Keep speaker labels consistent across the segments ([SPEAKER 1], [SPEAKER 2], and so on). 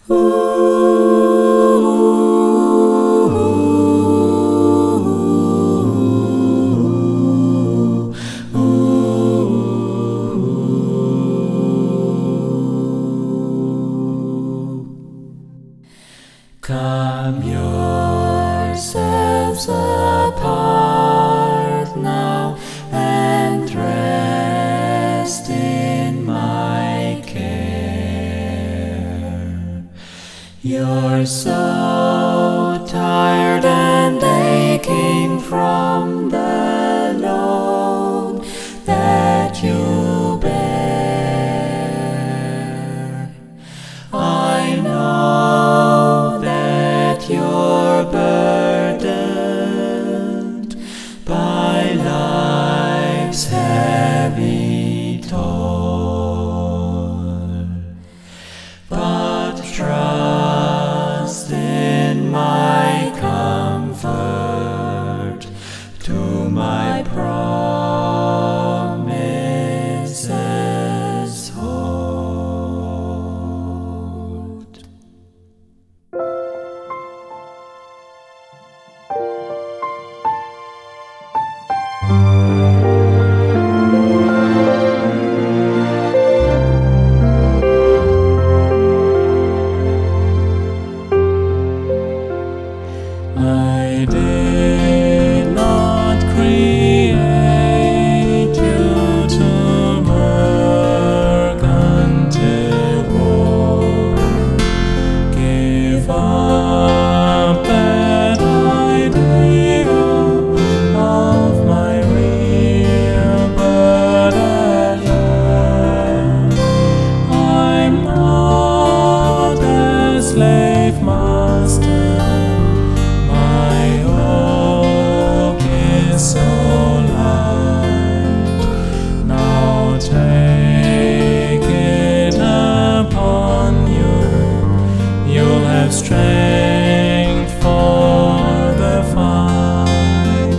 [SPEAKER 1] Come yourselves apart now and rest in my care. You're so tired and aching from the load that you bear. I know that you're burdened by life's heavy toil, but trust in my comfort, to my promises hold. I did not create you to work until war. Give up that idea of my real burden. I'm not a slave master. So light, now take it upon you. You'll have strength for the fight.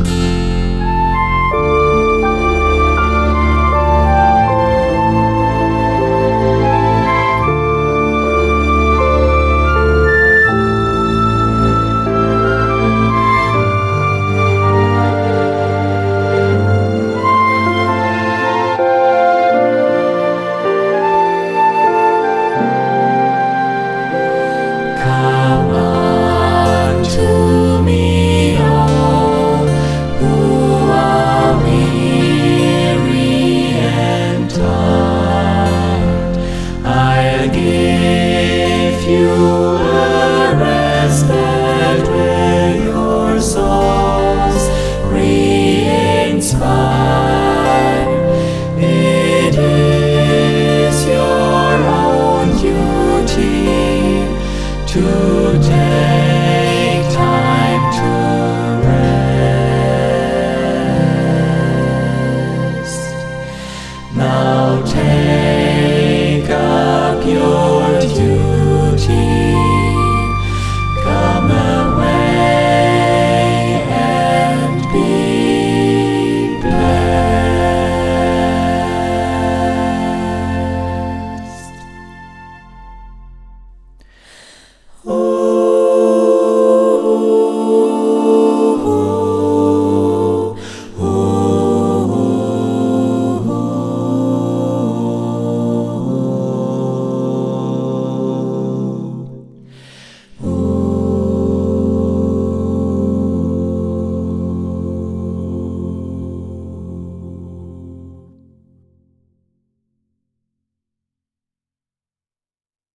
[SPEAKER 1] Come unto me, all who are weary and tired. I'll give you a rest that will your souls re-inspire. It is your own duty to take time to rest. Now take